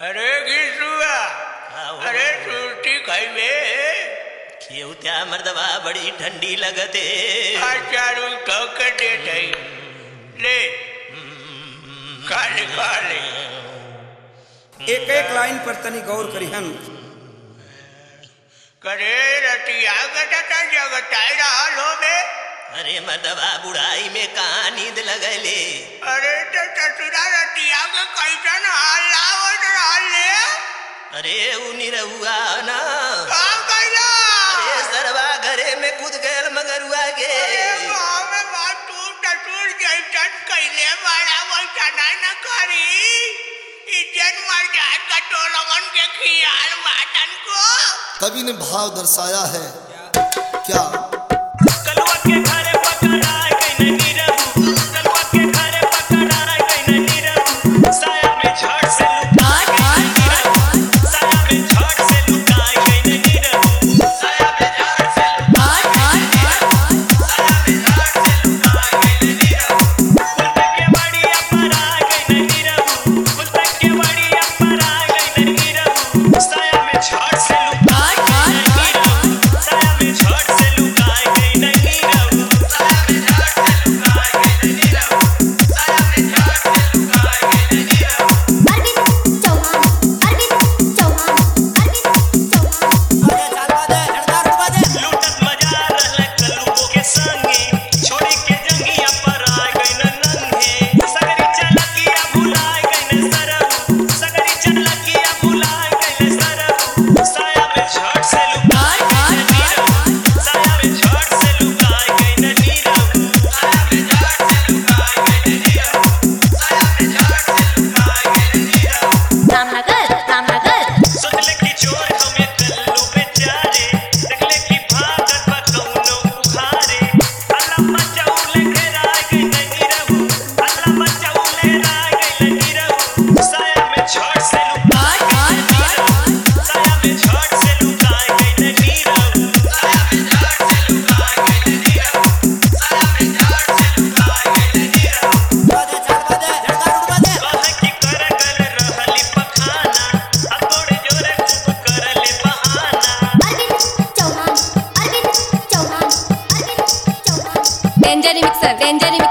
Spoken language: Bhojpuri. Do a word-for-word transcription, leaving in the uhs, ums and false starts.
अरे घिसुआ, अरे सुरती खाइबे क्यों त्या मर्दवा बड़ी ठंडी लगते आचारू थक दे ले काले काले एक एक लाइन पर तनी गौर करिहन। करे रतिया गटा जगताई रहल हो बे। अरे मर्दवा बुढ़ाई में कहाँ नींद लगले। अरे तो ससुरा रतिया के कैसन हाल लावत रहल ले। अरे उनी रहुआ ना काम कैला। अरे सरवा घरे में कूद गयल मगरुआ के। अरे गाँव में बात तू ससुर जैसन कैले वाला वैसा नहीं न करी। इज्जत मर जाए कटोलगन के खियाल बाटन को। कवि ने भाव दर्शाया है क्या। कलुआ के घरे पकड़ाए गई नहीं रहू, कलुआ के घरे पकड़ाए गई नहीं रहू, साया में झट से लुकाए गई नहीं रहू, साया में झट से लुकाए गई नहीं रहू, साया में झट से लुकाए गई नहीं रहू, साया में झट से लुकाए गई नहीं रहू, कुलते के बड़ी अपराए गई नहीं रहू, कुलते के बड़ी अपराए गई नहीं रहू, साया में झट से लुकाए गई नहीं रहू, साया में झट से लुकाए गई नहीं रहू, साया में झट से लुकाए गई नहीं रहू, साया में झट से लुकाए गई नहीं रहू, साया में झट से लुकाए गई नहीं रहू, लूटत मजा रहल कल्लू के संगे, छोड़ी के जंगिया पर आ गई न नंगे, सगरी चलकिया भुलाए गई न सरहू, सगरी चलकिया भुलाए गई न सरहू, साया में झट से लुकाए गई नहीं रहू, साया में झट से लुकाए गई नहीं रहू, साया में झट से लुकाए गई नहीं रहू, साया में झट से लुकाए गई नहीं रहू। रामनगर रामनगर सोचले की चोर हमें कल्लू बेचारे, देखले की भागत बा कौनो उखारे, अल्लाह बचाऊले घेराए गई नहीं रहू, अल्लाह बचाऊले राए गई नहीं रहू, साया में झट से लुकाए गई नहीं रहू, साया में झट से लुकाए गई नहीं रहू, साया में झट से लुकाए गई नहीं रहू, साया में झट से लुकाए गई नहीं रहू। कहे की कर गल रहली पखाना, अब थोड़े जोरे खूब करले बहाना, Arvind Chauhan Arvind Chauhan Arvind Chauhan danger mixer danger